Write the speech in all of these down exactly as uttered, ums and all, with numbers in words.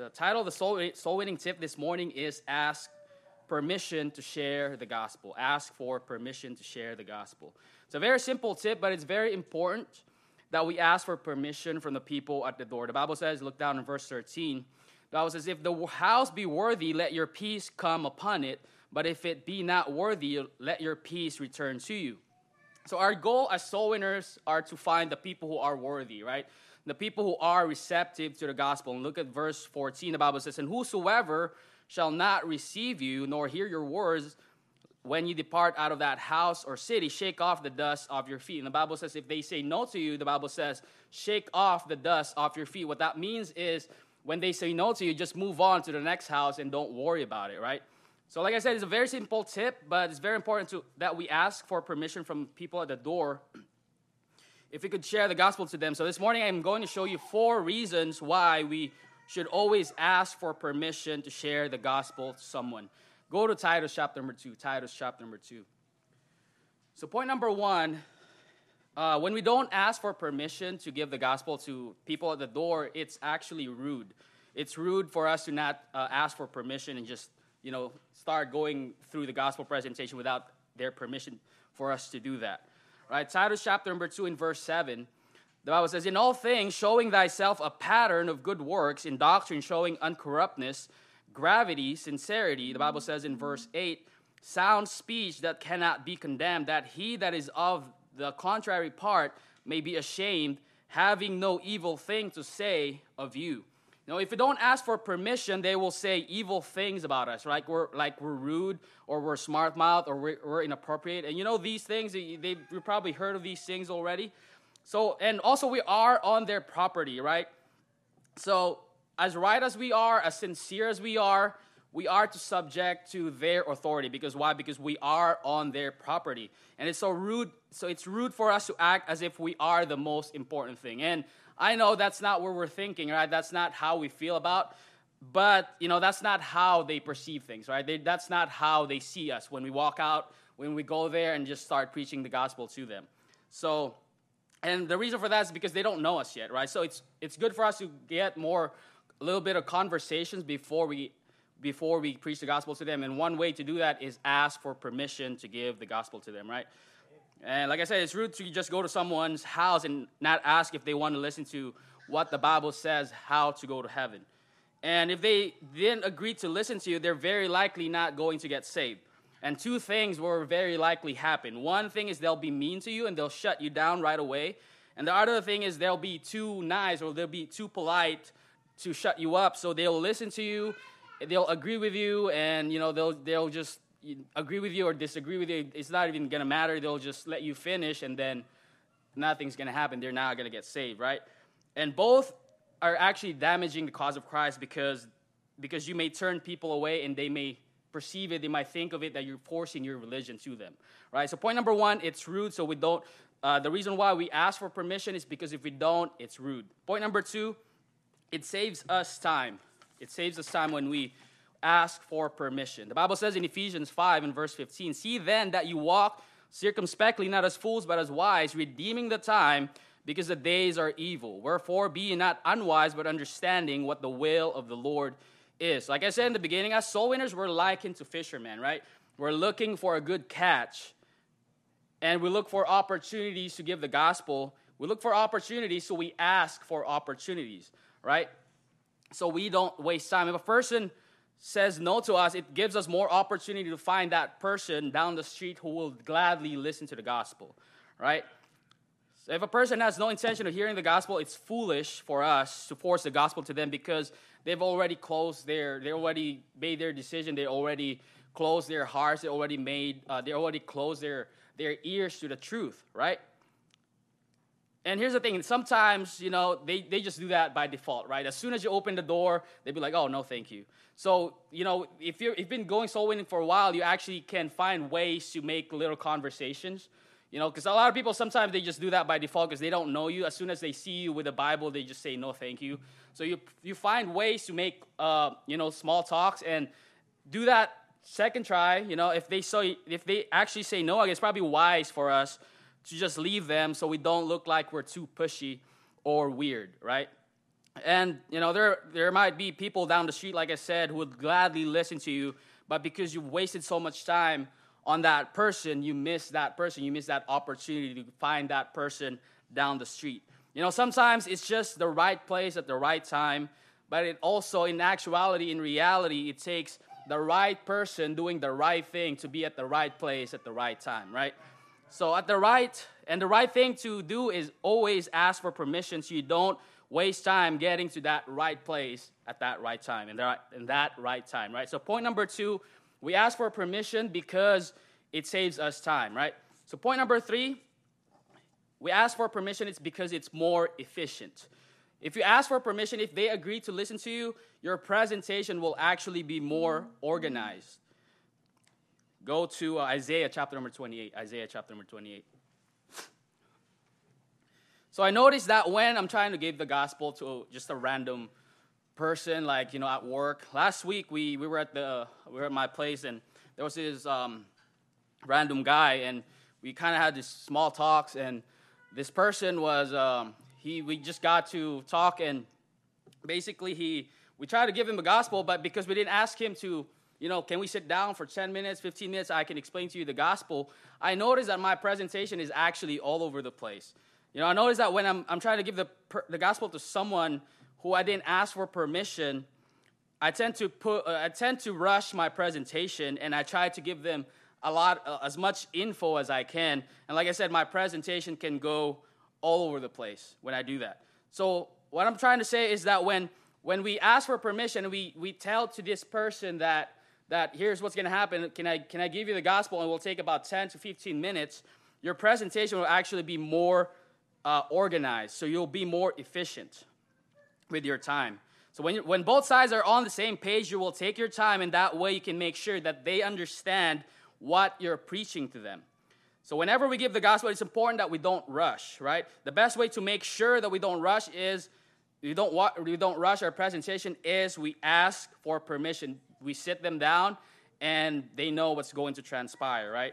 The title of the soul, soul winning tip this morning is Ask Permission to Share the Gospel. Ask for permission to share the gospel. It's a very simple tip, but it's very important that we ask for permission from the people at the door. The Bible says, look down in verse thirteen, the Bible says, if the house be worthy, let your peace come upon it, but if it be not worthy, let your peace return to you. So our goal as soul winners are to find the people who are worthy, right? The people who are receptive to the gospel. And look at verse fourteen, the Bible says, and whosoever shall not receive you, nor hear your words, when you depart out of that house or city, shake off the dust off your feet. And the Bible says, if they say no to you, the Bible says, shake off the dust off your feet. What that means is, when they say no to you, just move on to the next house and don't worry about it, right? So like I said, it's a very simple tip, but it's very important to, that we ask for permission from people at the door if we could share the gospel to them. So this morning I'm going to show you four reasons why we should always ask for permission to share the gospel to someone. Go to Titus chapter number two. Titus chapter number two. So point number one, uh, when we don't ask for permission to give the gospel to people at the door, it's actually rude. It's rude for us to not uh, ask for permission and just, you know, start going through the gospel presentation without their permission for us to do that. Right? Titus chapter number two in verse seven, the Bible says, in all things showing thyself a pattern of good works, in doctrine showing uncorruptness, gravity, sincerity. The Bible says in verse eight, sound speech that cannot be condemned, that he that is of the contrary part may be ashamed, having no evil thing to say of you. You know, if we don't ask for permission, they will say evil things about us, right? We're like we're rude, or we're smart-mouthed, or we're, we're inappropriate. And you know these things, they, they, you've probably heard of these things already. So, and also we are on their property, right? So, as right as we are, as sincere as we are, we are to subject to their authority. Because why? Because we are on their property. And it's so rude, so it's rude for us to act as if we are the most important thing. And I know that's not what we're thinking, right? That's not how we feel about, but, you know, that's not how they perceive things, right? They, that's not how they see us when we walk out, when we go there and just start preaching the gospel to them. So, and the reason for that is because they don't know us yet, right? So it's it's good for us to get more, a little bit of conversations before we before we preach the gospel to them. And one way to do that is ask for permission to give the gospel to them, right? And like I said, it's rude to just go to someone's house and not ask if they want to listen to what the Bible says, how to go to heaven. And if they didn't agree to listen to you, they're very likely not going to get saved. And two things will very likely happen. One thing is they'll be mean to you and they'll shut you down right away. And the other thing is they'll be too nice or they'll be too polite to shut you up. So they'll listen to you, they'll agree with you, and you know they'll they'll just agree with you or disagree with you. It's not even going to matter. They'll just let you finish, and then nothing's going to happen. They're not going to get saved, right? And both are actually damaging the cause of Christ because, because you may turn people away, and they may perceive it. They might think of it that you're forcing your religion to them, right? So point number one, it's rude, so we don't. Uh, the reason why we ask for permission is because if we don't, it's rude. Point number two, it saves us time. It saves us time when we ask for permission. The Bible says in Ephesians five and verse fifteen, see then that you walk circumspectly, not as fools, but as wise, redeeming the time, because the days are evil. Wherefore be ye not unwise, but understanding what the will of the Lord is. Like I said in the beginning, as soul winners, we're likened to fishermen, right? We're looking for a good catch, and we look for opportunities to give the gospel. We look for opportunities, so we ask for opportunities, right? So we don't waste time. If a person says no to us, it gives us more opportunity to find that person down the street who will gladly listen to the gospel, right? So if a person has no intention of hearing the gospel, it's foolish for us to force the gospel to them because they've already closed their, they already made their decision, they already closed their hearts, they already made, uh, they already closed their, their ears to the truth, right? And here's the thing, sometimes, you know, they, they just do that by default, right? As soon as you open the door, they'd be like, oh, no, thank you. So, you know, if, you're, if you've been going soul winning for a while, you actually can find ways to make little conversations, you know, because a lot of people, sometimes they just do that by default because they don't know you. As soon as they see you with a Bible, they just say, no, thank you. So you you find ways to make, uh, you know, small talks and do that second try. You know, if they, so, if they actually say no, I guess it's probably wise for us to just leave them so we don't look like we're too pushy or weird, right? And, you know, there there might be people down the street, like I said, who would gladly listen to you, but because you've wasted so much time on that person, you miss that person. You miss that opportunity to find that person down the street. You know, sometimes it's just the right place at the right time, but it also, in actuality, in reality, it takes the right person doing the right thing to be at the right place at the right time, right? So at the right, and the right thing to do is always ask for permission so you don't waste time getting to that right place at that right time, in that, in that right time, right? So point number two, we ask for permission because it saves us time, right? So point number three, we ask for permission, it's because it's more efficient. If you ask for permission, if they agree to listen to you, your presentation will actually be more organized. Go to uh, Isaiah chapter number twenty-eight. Isaiah chapter number twenty-eight. So I noticed that when I'm trying to give the gospel to just a random person, like, you know, at work. Last week we, we were at the we were at my place, and there was this um, random guy, and we kind of had this small talks, and this person was um, he we just got to talk, and basically he we tried to give him the gospel, but because we didn't ask him to, you know, can we sit down for ten minutes, fifteen minutes, I can explain to you the gospel, I noticed that my presentation is actually all over the place. You know, I noticed that when I'm I'm trying to give the the gospel to someone who I didn't ask for permission, I tend to put uh, I tend to rush my presentation, and I try to give them a lot uh, as much info as I can. And like I said, my presentation can go all over the place when I do that. So what I'm trying to say is that when when we ask for permission, we we tell to this person that that here's what's going to happen. Can I can I give you the gospel, and it will take about ten to fifteen minutes. Your presentation will actually be more Uh, organized, so you'll be more efficient with your time. So when you, when both sides are on the same page, you will take your time, and that way you can make sure that they understand what you're preaching to them. So whenever we give the gospel, it's important that we don't rush, right? The best way to make sure that we don't rush is we don't we don't rush our presentation is we ask for permission. We sit them down, and they know what's going to transpire, right?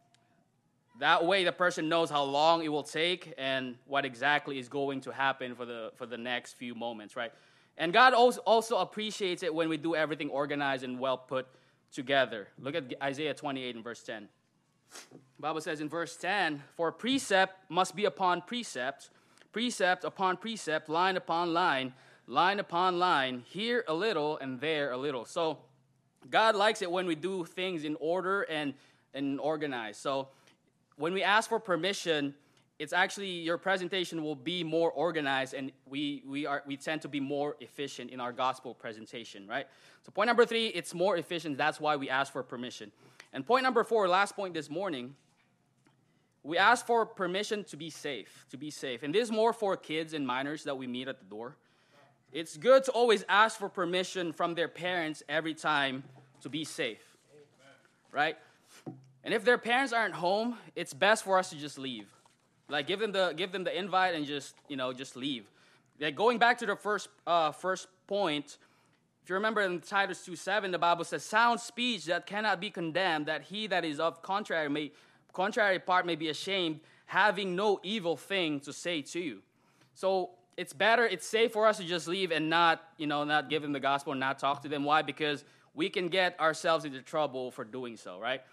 That way, the person knows how long it will take and what exactly is going to happen for the for the next few moments, right? And God also, also appreciates it when we do everything organized and well put together. Look at Isaiah twenty-eight and verse ten. The Bible says in verse ten, "For precept must be upon precept, precept upon precept, line upon line, line upon line, here a little and there a little." So God likes it when we do things in order and, and organized. So when we ask for permission, it's actually your presentation will be more organized, and we we are we tend to be more efficient in our gospel presentation, right? So point number three, it's more efficient. That's why we ask for permission. And point number four, last point this morning, we ask for permission to be safe, to be safe. And this is more for kids and minors that we meet at the door. It's good to always ask for permission from their parents every time to be safe, right? And if their parents aren't home, it's best for us to just leave. Like give them the give them the invite and just you know just leave. Like going back to the first uh, first point, if you remember in Titus two seven, the Bible says, "Sound speech that cannot be condemned, that he that is of contrary may contrary part may be ashamed, having no evil thing to say to you." So it's better, it's safe for us to just leave and not you know not give them the gospel and not talk to them. Why? Because we can get ourselves into trouble for doing so, right?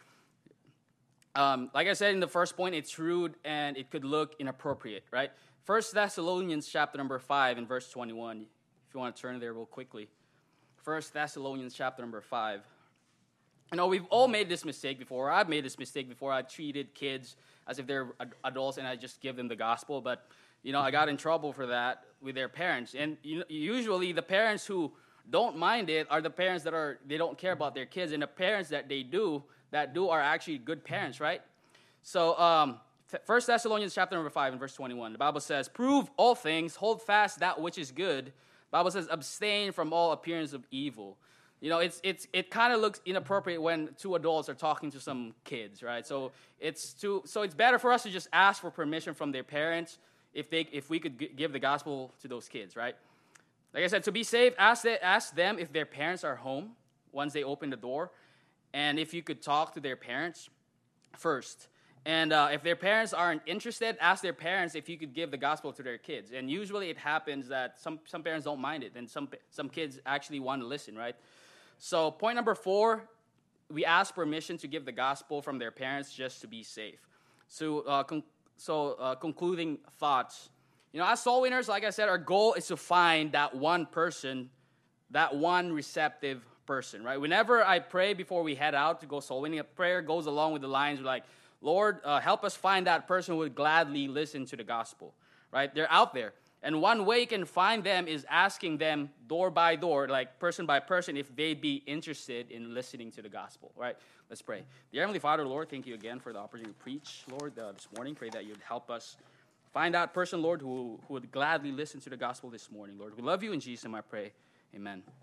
Um, like I said in the first point, it's rude and it could look inappropriate, right? First Thessalonians chapter number five and verse twenty-one. If you want to turn there real quickly. First Thessalonians chapter number five. You know, we've all made this mistake before. I've made this mistake before. I treated kids as if they're ad- adults and I just give them the gospel. But, you know, I got in trouble for that with their parents. And you know, usually the parents who don't mind it are the parents that are, they don't care about their kids. And the parents that they do, that do are actually good parents, right? So, um, First Thessalonians chapter number five and verse twenty-one, the Bible says, "Prove all things, hold fast that which is good." The Bible says, "Abstain from all appearance of evil." You know, it's it's it kind of looks inappropriate when two adults are talking to some kids, right? So it's too so it's better for us to just ask for permission from their parents if they if we could g- give the gospel to those kids, right? Like I said, to be safe, ask they, ask them if their parents are home once they open the door, and if you could talk to their parents first. And uh, if their parents aren't interested, ask their parents if you could give the gospel to their kids. And usually it happens that some, some parents don't mind it, and some, some kids actually want to listen, right? So point number four, we ask permission to give the gospel from their parents just to be safe. So, uh, con- so uh, concluding thoughts. You know, as soul winners, like I said, our goal is to find that one person, that one receptive person, right? Whenever I pray before we head out to go soul winning, a prayer goes along with the lines like, Lord, uh, help us find that person who would gladly listen to the gospel, right? They're out there. And one way you can find them is asking them door by door, like person by person, if they'd be interested in listening to the gospel, right? Let's pray. Dear Heavenly Father, Lord, thank you again for the opportunity to preach, Lord, uh, this morning. Pray that you'd help us find that person, Lord, who, who would gladly listen to the gospel this morning, Lord. We love you in Jesus' name, I pray. Amen.